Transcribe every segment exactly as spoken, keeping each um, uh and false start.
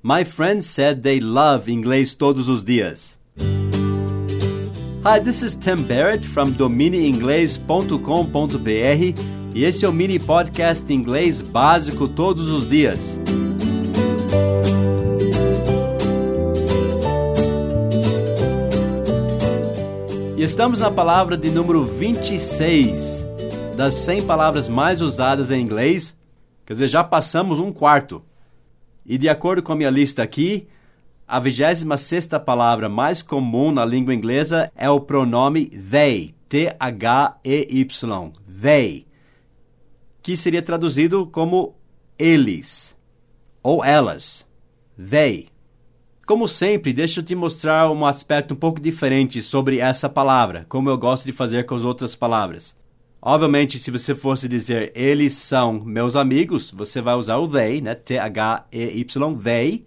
My friends said they love inglês todos os dias. Hi, this is Tim Barrett from domine inglês ponto com ponto b r e esse é o mini podcast inglês básico todos os dias. E estamos na palavra de número vinte e seis das cem palavras mais usadas em inglês. Quer dizer, já passamos um quarto. E de acordo com a minha lista aqui, a vigésima sexta palavra mais comum na língua inglesa é o pronome they, T H E Y, they, que seria traduzido como eles ou elas, they. Como sempre, deixa eu te mostrar um aspecto um pouco diferente sobre essa palavra, como eu gosto de fazer com as outras palavras. Obviamente, se você fosse dizer eles são meus amigos, você vai usar o they, né? T H E Y, they.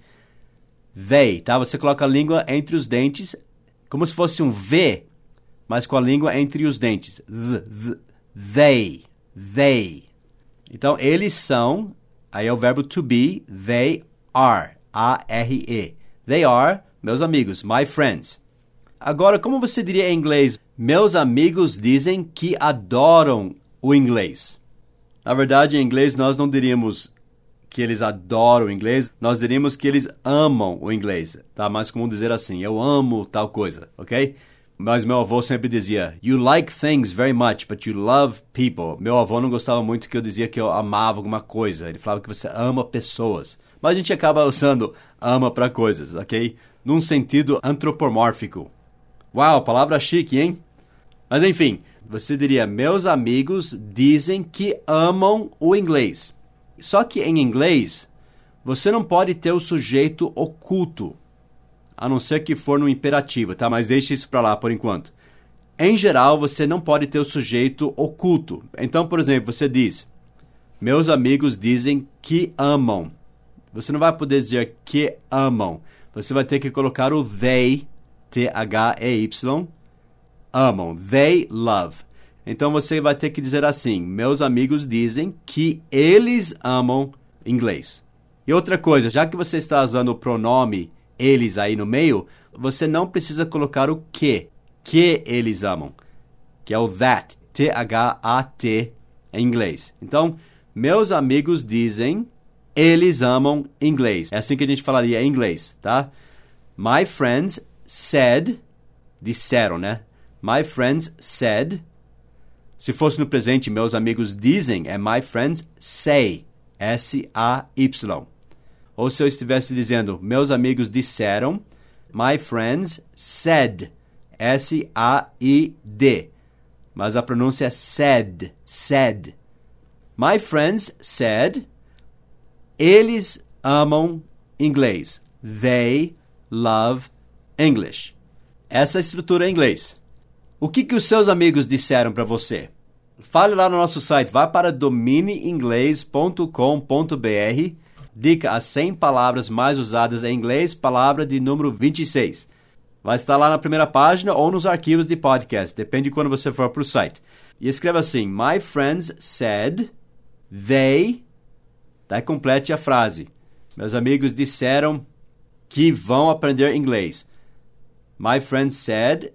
They, tá? Você coloca a língua entre os dentes, como se fosse um V, mas com a língua entre os dentes. Z, z, they, they. Então, eles são, aí é o verbo to be, they are, A R E. They are, meus amigos, my friends. Agora, como você diria em inglês? Meus amigos dizem que adoram o inglês. Na verdade, em inglês, nós não diríamos que eles adoram o inglês, nós diríamos que eles amam o inglês. Tá mais comum dizer assim, eu amo tal coisa, ok? Mas meu avô sempre dizia, you like things very much, but you love people. Meu avô não gostava muito que eu dizia que eu amava alguma coisa. Ele falava que você ama pessoas. Mas a gente acaba usando ama para coisas, ok? Num sentido antropomórfico. Uau, palavra chique, hein? Mas enfim, você diria, meus amigos dizem que amam o inglês. Só que em inglês, você não pode ter o sujeito oculto, a não ser que for no imperativo, tá? Mas deixe isso para lá por enquanto. Em geral, você não pode ter o sujeito oculto. Então, por exemplo, você diz, meus amigos dizem que amam. Você não vai poder dizer que amam. Você vai ter que colocar o they, T H E Y, amam. They love. Então você vai ter que dizer assim, meus amigos dizem que eles amam inglês. E outra coisa, já que você está usando o pronome eles aí no meio, você não precisa colocar o que, que eles amam, que é o that, T H A T em inglês. Então, meus amigos dizem, eles amam inglês. É assim que a gente falaria em inglês, tá? My friends said, disseram, né? My friends said. Se fosse no presente, meus amigos dizem, é my friends say, S A Y. Ou se eu estivesse dizendo, meus amigos disseram, my friends said, S A I D. Mas a pronúncia é said, said. My friends said, eles amam inglês. They love English. Essa é a estrutura em inglês. O que, que os seus amigos disseram para você? Fale lá no nosso site, vá para domine inglês ponto com ponto b r, dica as cem palavras mais usadas em inglês, palavra de número vinte e seis. Vai estar lá na primeira página ou nos arquivos de podcast, depende de quando você for para o site. E escreva assim, my friends said, they, daí complete a frase. Meus amigos disseram que vão aprender inglês. My friends said,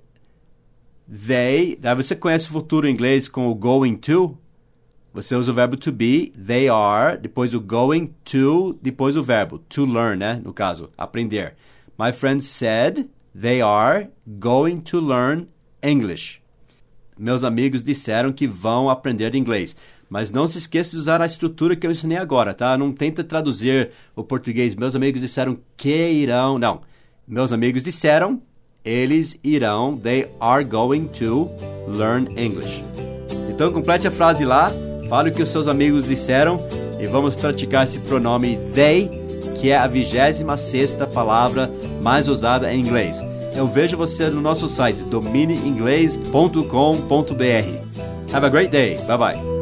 they, daí você conhece o futuro em inglês com o going to, você usa o verbo to be, they are, depois o going to, depois o verbo, to learn, né, no caso, aprender. My friends said, they are going to learn English. Meus amigos disseram que vão aprender inglês. Mas não se esqueça de usar a estrutura que eu ensinei agora, tá? Não tenta traduzir o português, meus amigos disseram que irão, não. Meus amigos disseram, eles irão, they are going to learn English. Então complete a frase lá, fale o que os seus amigos disseram e vamos praticar esse pronome they, que é a vigésima sexta palavra mais usada em inglês. Eu vejo você no nosso site, domine inglês ponto com ponto b r. Have a great day. Bye bye.